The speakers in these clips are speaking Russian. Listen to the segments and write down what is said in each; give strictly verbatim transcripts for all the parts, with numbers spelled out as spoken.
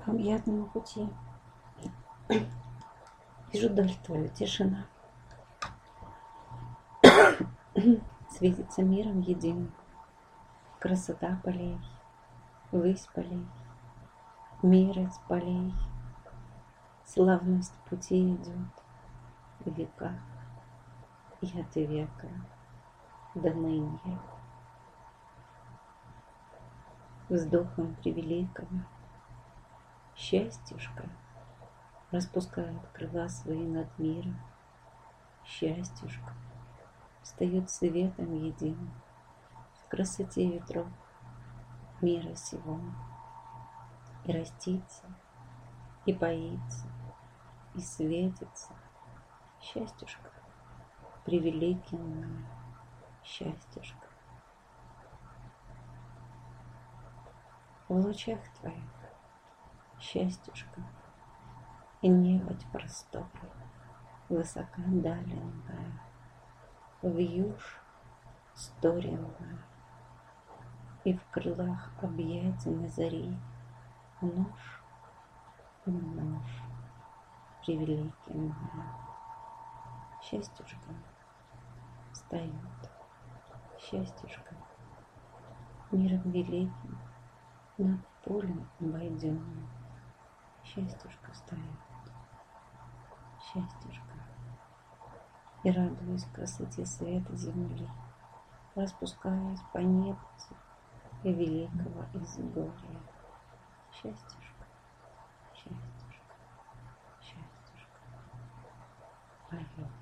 по объятному пути. Вижу даль твою, тишина. Светится миром единым. Красота полей, высь полей, мир из полей. Славность пути идет в веках и от века до ныне. Вздохом превеликого счастьюшка распускает крыла свои над миром. Счастьюшка встает светом единым в красоте ветров мира сего. И растится, и поится, и светится счастьюшка, превеликим счастьюшка. В лучах твоих счастьюшка, и небо просторы, высока даленная, вьюж сторенная, и в крылах объятия на зари нож и нож превеликим счастьюшка встает, счастьюшка миром великим над полем обойденным. Счастьюшка встает, счастьюшка, и радуясь красоте света земли, распускаясь по небу и великого изгорья. Счастьюшка, счастьюшка, счастьюшка поет.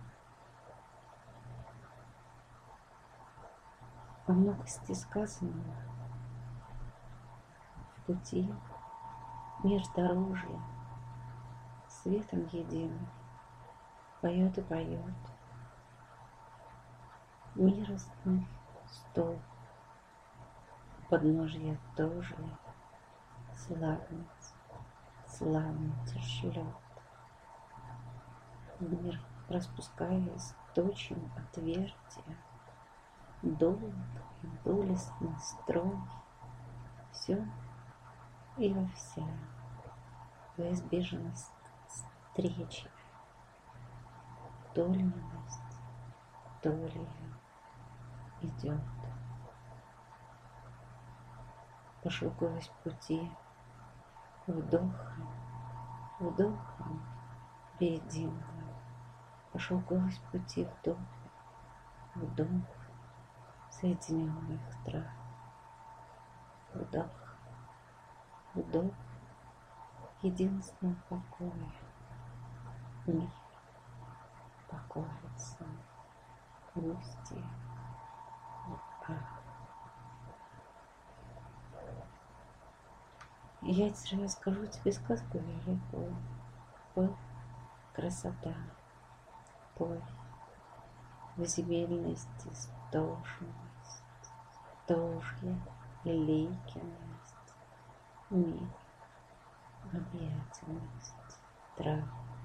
По многости сказанного в пути мир дорожья светом единым поет и поет. Миростный стол подножья тоже славниц, славниц шлет. Мир, распускаясь точим отвертия, долг и долестный строй, все и во вся во избежность встречи, тольность толью идет. Пошелковость пути вдохом, вдохом реединого, пошелковость пути вдох, вдох соединенных трав, вдох, вдох единственного покоя. Мир покоится в устье ах. Я теперь расскажу тебе сказку великую. Пой, красота, пой, в земельности стошность, стожье и лейкенность, мир, объятельность, трав.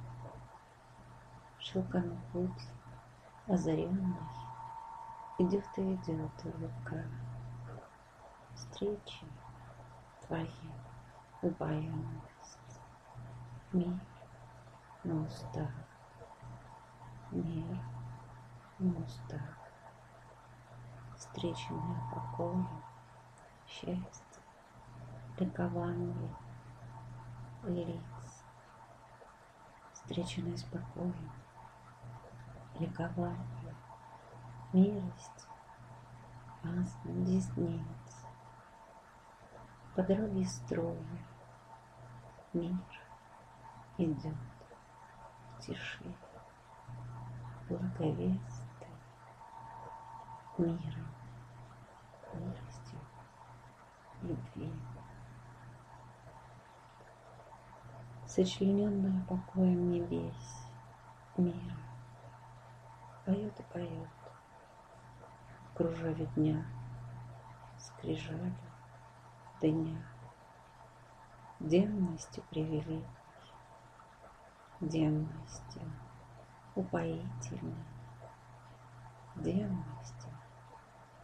Шелками путь озаренный идет и идет рука. Встречи твои упоенность, мир на устах, мир на устах, встреченная покоем, счастье, ликование лиц, встреченная с покоем, ликование, милость, ясно десниц, по дороге строя мир идет в тиши, благовестный миром, милостью, любви. Сочлененная покоем небес, мира, поет и поет, кружа дня, скрижали дня, демностью привели, демностью упоительной, демностью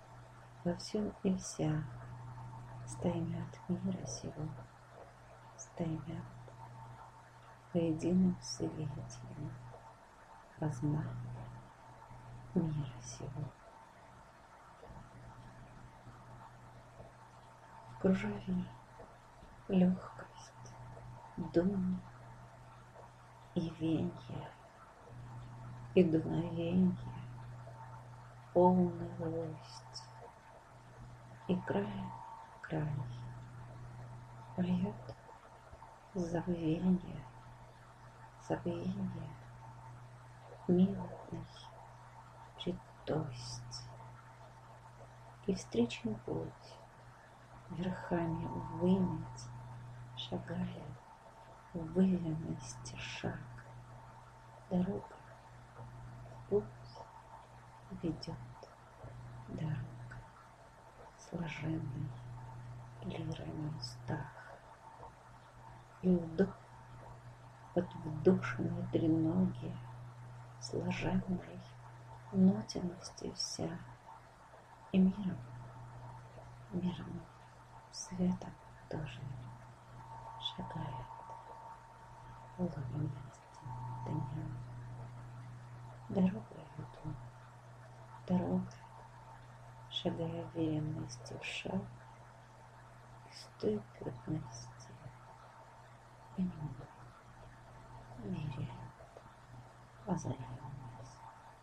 во всем и вся стаймят мира сего, таймят в едином свете размах мира сего. В кружеве легкость, дум и венье, и дуновенье, полная злость, и край край поет забвенье, забвенье, милостный предость, и встречный путь верхами вымять, шагая в выверенности шаг, дорога в путь ведет, дорога, сложенной лирами устах, и вдох под вдушенной треноги, сложенной нотенности вся, и миром, миром, светом тоже шагает в ловимости дня. Дорогой иду, дорогой, шагая в веренности в шаг, из той крутности понимаю, веряет озаренность.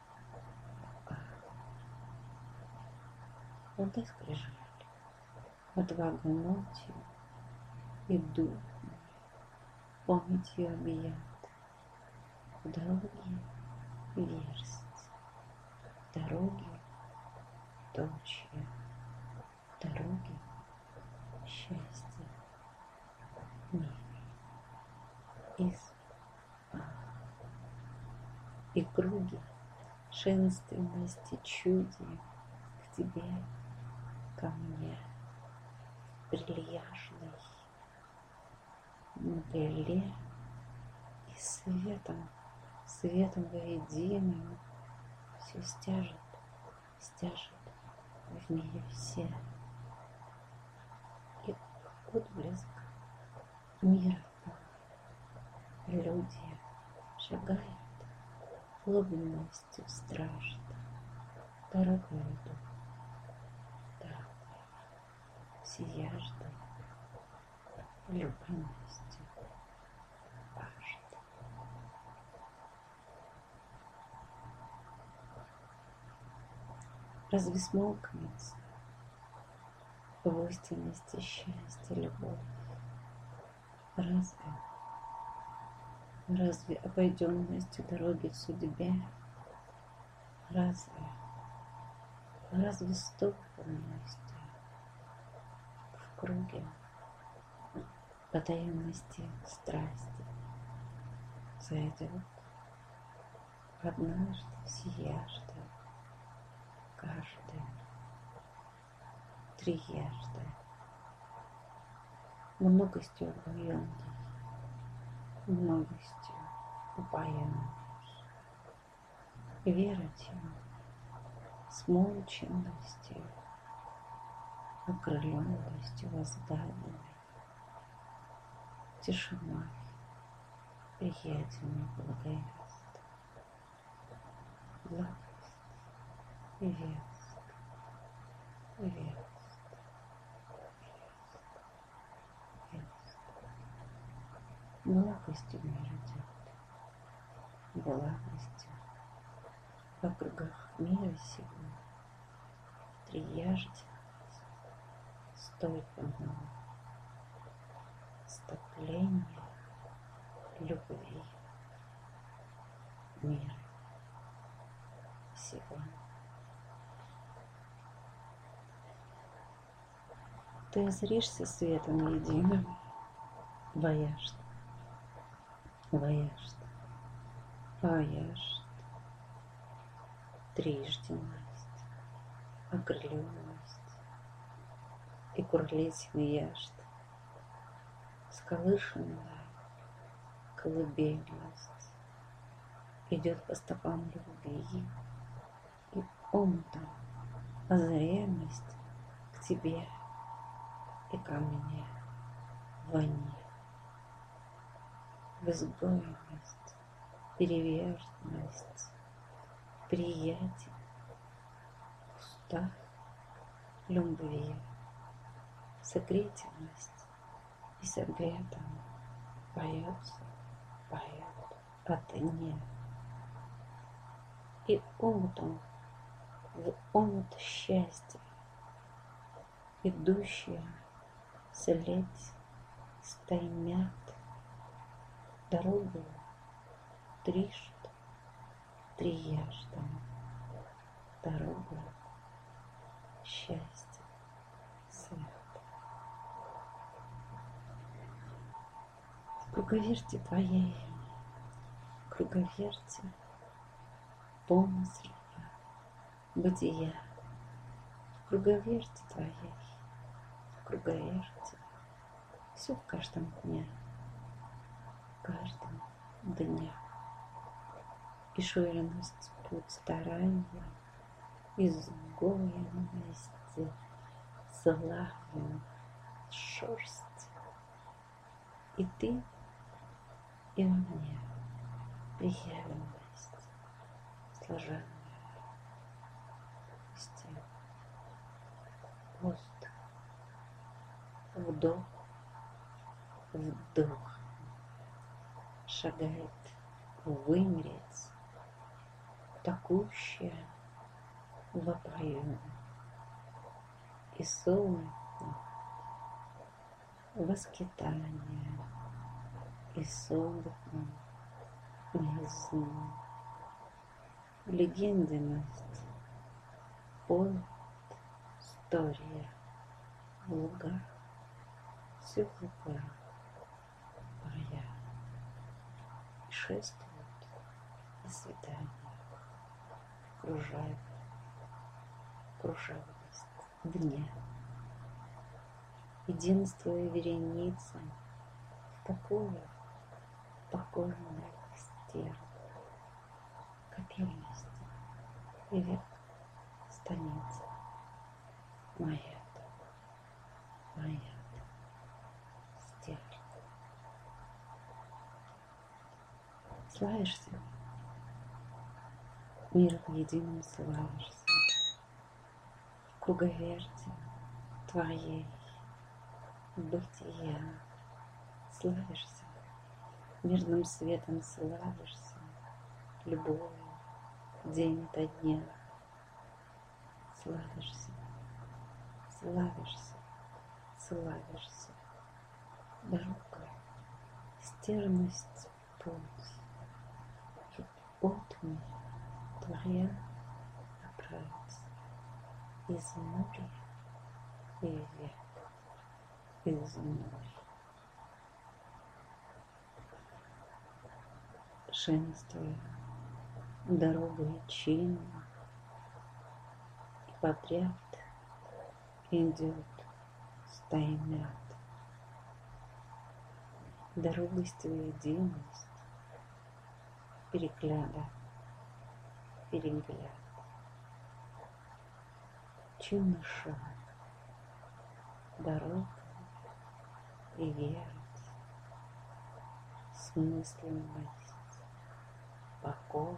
Вода скрижали, отвага ночью и дух памятью объят, в дороге версть, в дороге точья, в дороге счастье, мир, из и круги шенственности чуди к тебе, ко мне, прильяжный, на крыле и светом, светом воединым все стяжет, стяжет в мире все. И отблеск мира люди шагают, глубинностью страшно, дорогой иду, дорогой, сияждой, влюбленностью пажды. Разве смолкнется в истинности счастья любовь? Разве, разве обойденностью дороги в судьбе? Разве, разве стопорностью в круге потаенности страсти зайдет однажды сияжды, каждый трияжды, многостью обоенный, многостью упоенный, верить ему смолченностью, окрыленностью воздаянной, тишиной приятельной благовест, благость и вест, и вест, вест. Благостью мир идет, благостью в округах мира сего, трияжде столько много стопления любви мира сего. Ты озаришься светом единым, вояшь, вояшь, вояшь, трижденность, окрыленность и курлетиный яшт, сколышенная колыбельность идет по стопам любви и омутом озаряемость к тебе и ко мне в войне в изгойность, переверженность, приятие, устах, любви, согретельность и согретом поется, поет от дня. И омутом в омут счастья, идущие следь стаймят дорогу трижды, трияжды, дорогу счастья, света. В круговерти твоей, круговерти помысла, бытия, в круговерти твоей, в круговерти все в каждом дне, в каждом дне. И ширность путь старания, изгоенности, славен шерсть. И ты, и во мне приявленность, сложенная стен, воздух, вдох, вдох, шагает вымереть, такущая вопою, и солнце воскитание, и солнце низу, легенденность, поэт, история, в лугах, все в лугах, паря, и шествуют, и свидания, кружают, кружавость дня. Единствуя вереница в покое, покойных стен, копильности и век станица моя, моя стен. Славишься, миром единым славишься, в круговерти твоей бытия славишься, мирным светом славишься, любовью день ото дня славишься, славишься, славишься, дорога, стерность путь, и отмель твоя направится из моря и век. Из моря. Шенствуя дорогой чинно, и подряд идет стаймят. Дорогость единость, перегляда, перегляд. Чинный шаг, дорога и верить, смысленность, покой,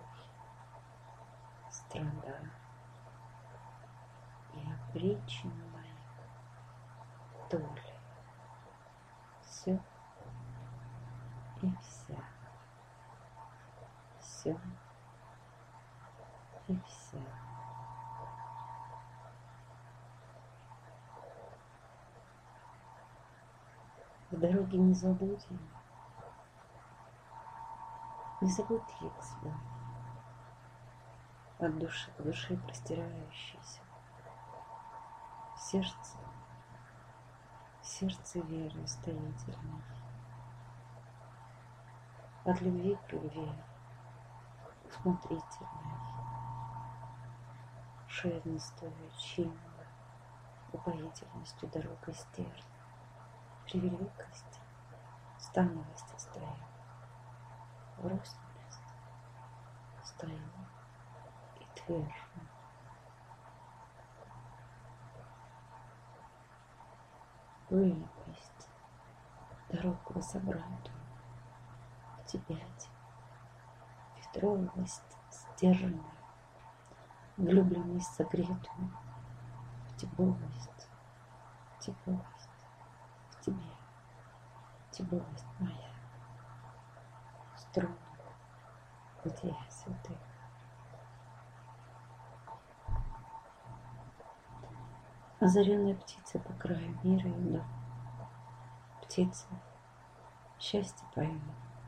страда и оприченная доля, все и вся, все и вся. В дороге не забудем, не забудь лик свой, от души к душе простирающийся, сердце, сердце веры стоятельной, от любви к любви смотрительной, шернистую, чинную, упоительностью дорогой стерли, при великости, становости стою, в росности стою и твержу. Выпасть дорогу собрату, пять. Ветровость сдержанную, влюбленность согретую, в теплость, теплость в тебе, теплость моя, струн, где святых. Озаренная птица по краю мира иду, птица счастье пою,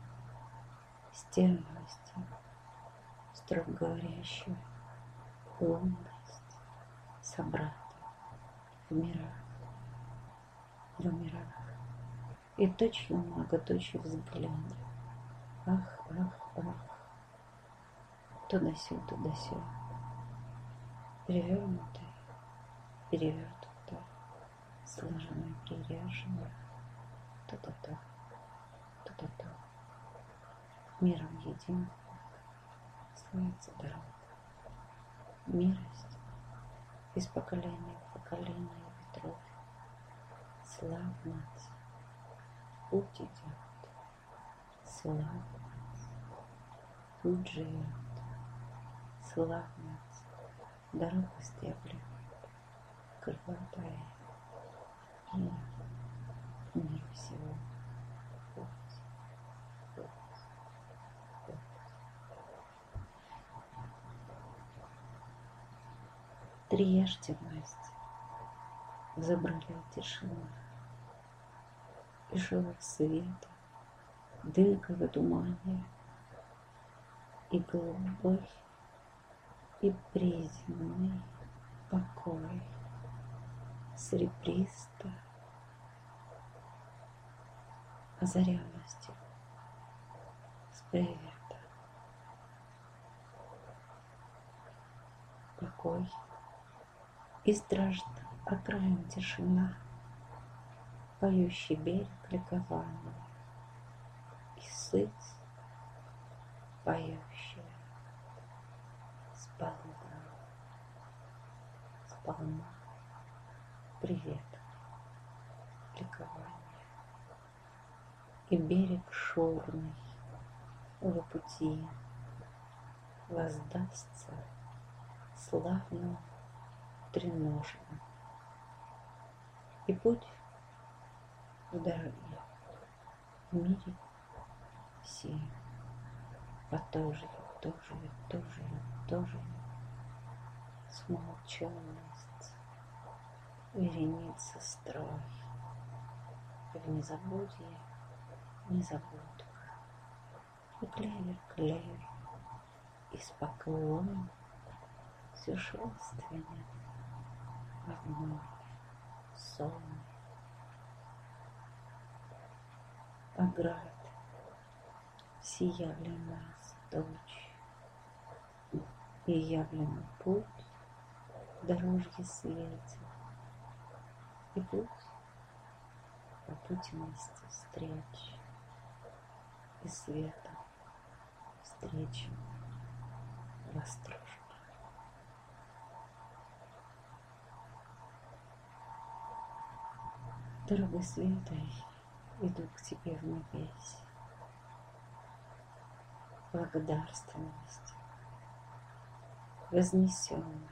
стервость, строго говорящую, лунность, собрата в мирах, в мирах, и точно многоточие взгляда. Ах, ах, ах, туда-сюда, туда-сюда, перевернутая, перевернутая, сложенная, приряженная, то-то-то, то-то-то, миром единым славится дорога. Мирость из поколения в поколение ветров, славность, путь идет, славность, путь живет, славность, дорога стеблет, крылатая, мир, мир всего, путь, путь, путь. Трижденность забрали тишину и шелк света, дымка в тумане, и голубой, и приземный покой, серебристо озаренностью с привета. Покой и стражда окраин тишина, поющий берег ликования, и сыть, поющая сполна, сполна привет, ликования, и берег шорный в пути воздастся славным треножным, и путь в дороге в мире все потожили, тожили, тожили, тожили, смолченность, вереница строй, в незабудье незабудка, и клевер, клевер, из поклон все шелственное в море, сон, оград, сияли нас дочь, и явленный путь дорожье светит, и путь по путинности встреч, и света встречи восторженно. Дорогой светой иду к тебе в небес, благодарственность вознесенной,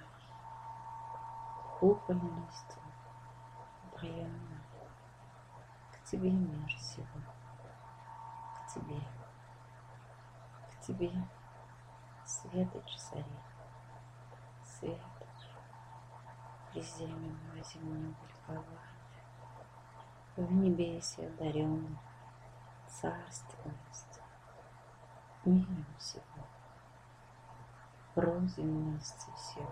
купольностью упрямой, к тебе мир сего, к тебе, к тебе светоч царит, светоч приземленного земного ликования, в небесе одаренный царственность, миром всего, розовенности всего,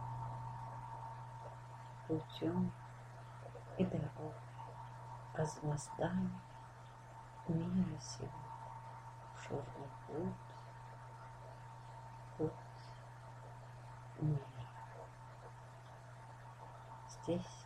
путем и дорогой, возгласдаем мира сего, широкий путь, путь мира. Здесь